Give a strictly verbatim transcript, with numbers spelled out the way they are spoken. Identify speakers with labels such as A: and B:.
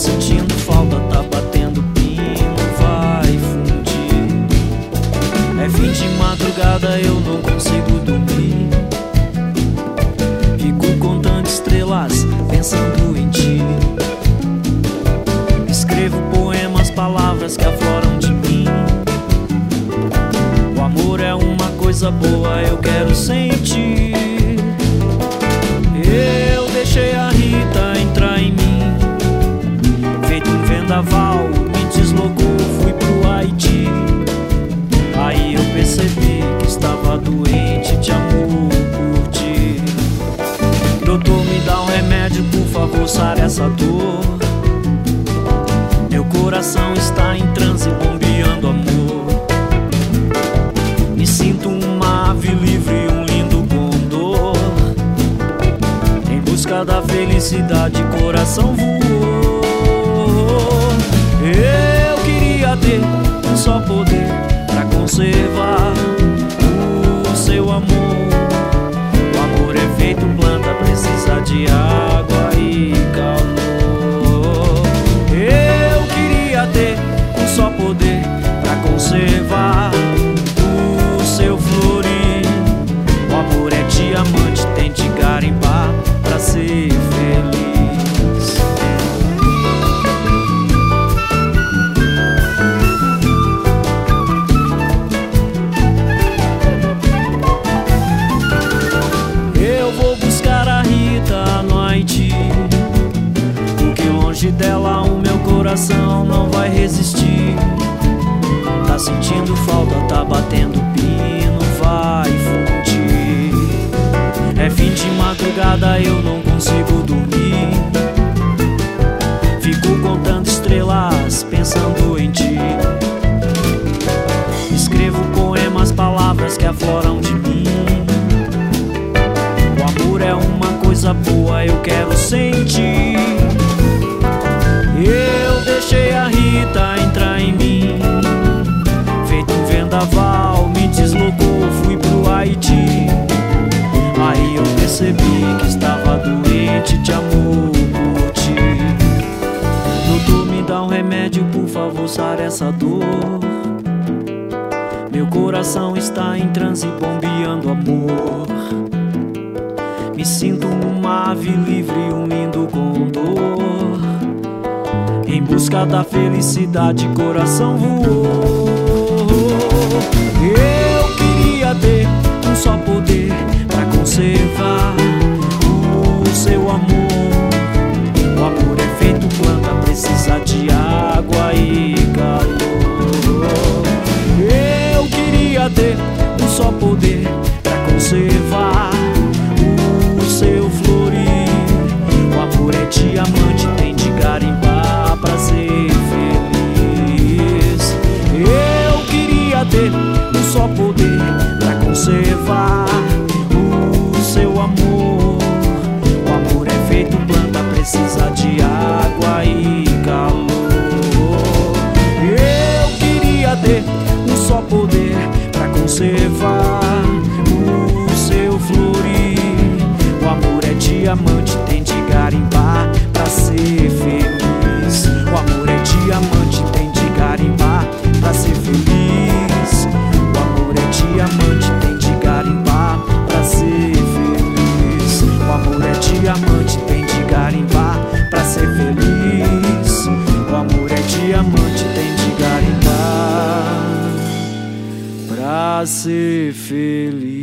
A: sentindo falta, tá batendo pino, vai fundir. É fim de madrugada, eu não consigo dormir. Fico contando estrelas, pensando em ti. Escrevo poemas, palavras que afloram de mim. O amor é uma coisa boa, eu quero sentir. Eu deixei a Rita entrar em mim. Feito um vendaval, me deslocou, fui pro Haiti. Aí eu percebi que estava doente de amor por ti. Doutor, me dá um remédio, por favor, sare essa dor. Meu coração está em transe, bombeando amor. Me sinto uma ave livre, um lindo condor. Em busca da felicidade, coração voou. Eu queria ter um só poder pra conservar o seu amor. O amor é feito planta, precisa de água e calor. Eu queria ter um só poder pra conservar o seu florir. O amor é diamante, tem de garimpar pra ser feliz. Eu vou buscar a Rita no Haiti, porque longe dela o meu coração não vai resistir. Tá sentindo falta, tá batendo pino, vai fundir. É fim de madrugada, eu não consigo dormir. Fico contando estrelas, pensando em ti. Escrevo poemas, palavras que afloram de mim. O amor é uma coisa boa, eu quero sentir. Eu deixei a Rita entrar em mim. Feito um vendaval, me deslocou, fui pro Haiti. Aí eu percebi que estava doente de amor por ti. Doutor, me dá um remédio, por favor, sare essa dor. Meu coração está em transe, bombeando amor. Me sinto uma ave livre, um lindo condor. Em busca da felicidade, coração voou. Eu queria ter um só poder pra conservar o seu amor. O amor é feito planta, precisa de água e calor. Eu queria ter um só poder pra conservar o seu florir. O amor é diamante, tem de garimpar pra ser feliz. Eu queria ter um só poder pra conservar o seu amor. O amor é feito planta, precisa de água e calor. Eu queria ter um só poder pra conservar o seu florir. O amor é diamante, tem de garimpar pra ser feliz. O amor é diamante, tem de garimpar pra ser feliz. O amor é diamante, tem de garimpar pra ser feliz. O amor é diamante, tem de garimpar pra ser feliz. O amor é diamante, tem de garimpar pra ser feliz.